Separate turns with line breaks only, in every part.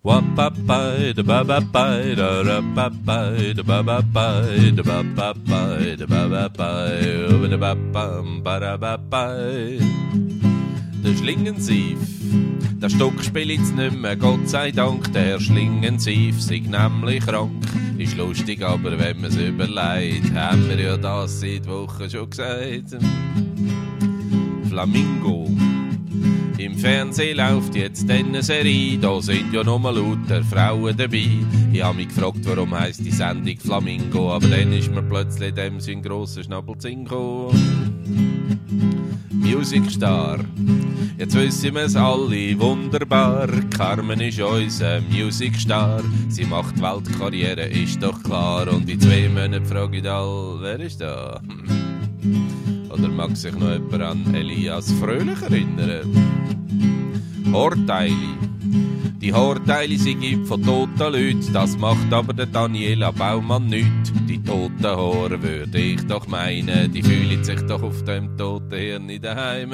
Wa-ba-ba, da-ba-ba-ba, da-ra-ba-ba, da-ba-ba-ba, da-ba-ba-ba, da-ba-ba-ba, da-ba-ba-bam, ba-da-ba-ba. Der Schlingensief, der Stock spielt jetzt nicht mehr, Gott sei Dank. Der Schlingensief sei nämlich krank. Ist lustig, aber wenn man's überlegt, haben wir ja das seit Wochen schon gesagt. Flamingo. Im Fernsehen läuft jetzt eine Serie, da sind ja noch mal lauter Frauen dabei. Ich hab mich gefragt, warum heisst die Sendung Flamingo, aber dann ist mir plötzlich dem sein grosser Schnabel zu Sinn gekommen. Musicstar, jetzt wissen wir's alle wunderbar. Carmen ist unser Musicstar. Sie macht Weltkarriere, ist doch klar. Und in 2 Monaten frage ich all, wer ist da? Oder mag sich noch jemand an Elias Fröhlich erinnern? Haarteile. Die Haarteile sind von toten Leuten, das macht aber der Daniela Baumann nicht. Die toten Haare würde ich doch meinen, die fühlen sich doch auf dem toten Hirn daheim.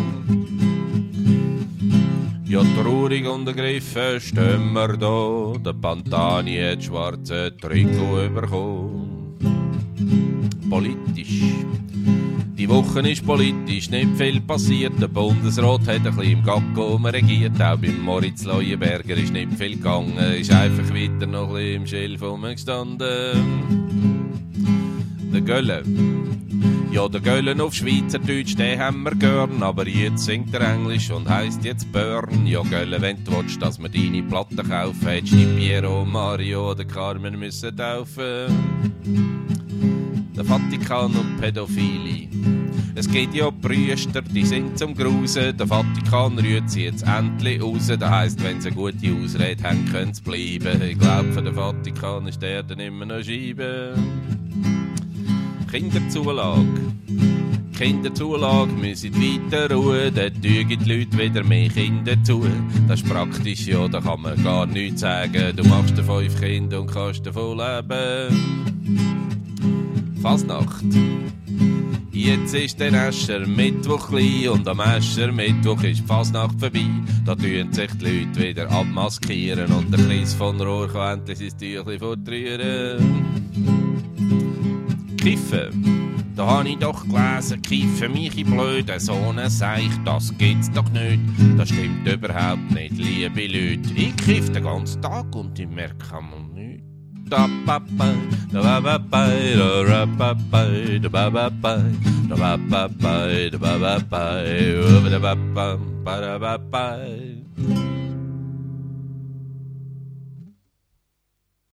Ja, traurig und ergriffen stehen wir da, der Pantani hat schwarze Trikot bekommen. Politisch. Die Woche ist politisch nicht viel passiert. Der Bundesrat hat ein bisschen im Gacko regiert. Auch beim Moritz Leuenberger ist nicht viel gegangen. Ist einfach weiter noch ein bisschen im Schilf rumgestanden. Der Gölle. Ja, der Göllen auf Schweizerdeutsch, den haben wir gern. Aber jetzt singt er Englisch und heisst jetzt Burn. Ja, Göllen, wenn du willst, dass wir deine Platte kaufen, hättest du Piero, Mario oder Carmen müssen taufen. Der Vatikan und Pädophilie. Es geht ja Priester, die sind zum Grusen. Der Vatikan rührt sie jetzt endlich raus. Das heisst, wenn sie eine gute Ausrede haben, können sie bleiben. Ich glaube, für den Vatikan ist der dann immer noch Scheibe. Kinderzulage. Kinderzulage müssen weiter ruhen. Dann tügen die Leute wieder mehr Kinder zu. Das ist praktisch, ja, da kann man gar nichts sagen. Du machst 5 Kinder und kannst davon leben. Fasnacht. Jetzt ist der Aschermittwoch klein und am Aschermittwoch ist die Fasnacht vorbei. Da tun sich die Leute wieder abmaskieren und der Chris von Rohr kann endlich sein Tüchlein fortrühren. Kiffen. Da hab ich doch gelesen, Kiffen mich in blöden Sohnen Seich, das gibt's doch nicht. Das stimmt überhaupt nicht, liebe Leute. Ich kiff den ganzen Tag und ich merke mal nichts. Da ba ba da ba ba da ra ba ba da ba ba ba da ba ba ba da ba ba ba da ba ba ba da ba ba